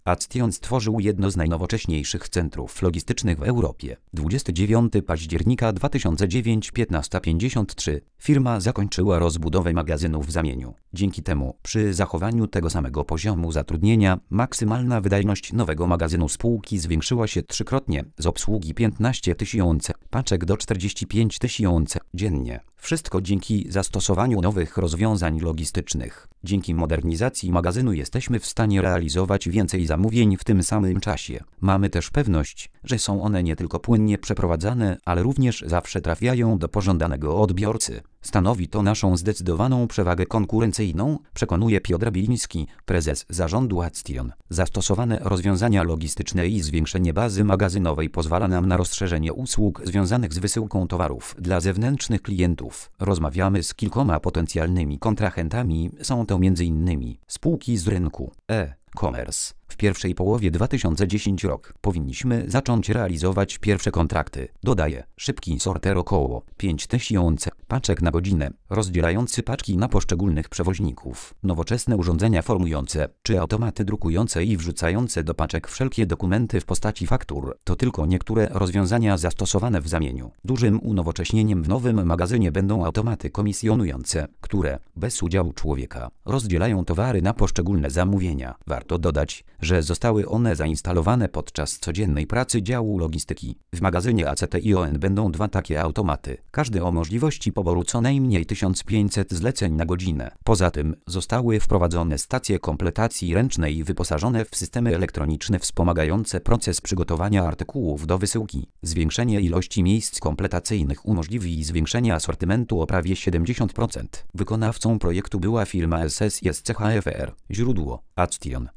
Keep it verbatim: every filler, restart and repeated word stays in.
Action stworzył jedno z najnowocześniejszych centrów logistycznych w Europie. dwudziestego dziewiątego października dwa tysiące dziewiątego, piętnasta pięćdziesiąt trzy, firma zakończyła rozbudowę magazynu w Zamieniu. Dzięki temu, przy zachowaniu tego samego poziomu zatrudnienia, maksymalna wydajność nowego magazynu spółki zwiększyła się trzykrotnie, z obsługi piętnaście tysięcy paczek do czterdziestu pięciu tysięcy dziennie. Wszystko dzięki zastosowaniu nowych rozwiązań logistycznych. Dzięki modernizacji magazynu jesteśmy w stanie realizować więcej zamówień w tym samym czasie. Mamy też pewność, że są one nie tylko płynnie przeprowadzane, ale również zawsze trafiają do pożądanego odbiorcy. Stanowi to naszą zdecydowaną przewagę konkurencyjną, przekonuje Piotr Biliński, prezes zarządu Action. Zastosowane rozwiązania logistyczne i zwiększenie bazy magazynowej pozwala nam na rozszerzenie usług związanych z wysyłką towarów dla zewnętrznych klientów. Rozmawiamy z kilkoma potencjalnymi kontrahentami, są to między innymi spółki z rynku e-commerce. W pierwszej połowie dwa tysiące dziesiątego roku powinniśmy zacząć realizować pierwsze kontrakty. Dodaje, szybki sorter około pięć tysięcy paczek na godzinę, rozdzielający paczki na poszczególnych przewoźników. Nowoczesne urządzenia formujące czy automaty drukujące i wrzucające do paczek wszelkie dokumenty w postaci faktur. To tylko niektóre rozwiązania zastosowane w Zamieniu. Dużym unowocześnieniem w nowym magazynie będą automaty komisjonujące, które, bez udziału człowieka, rozdzielają towary na poszczególne zamówienia. Warto dodać, że zostały one zainstalowane podczas codziennej pracy działu logistyki. W magazynie Action będą dwa takie automaty, każdy o możliwości poboru co najmniej tysiąc pięćset zleceń na godzinę. Poza tym zostały wprowadzone stacje kompletacji ręcznej wyposażone w systemy elektroniczne wspomagające proces przygotowania artykułów do wysyłki. Zwiększenie ilości miejsc kompletacyjnych umożliwi zwiększenie asortymentu o prawie siedemdziesiąt procent. Wykonawcą projektu była firma S S S C H F R. Źródło Action.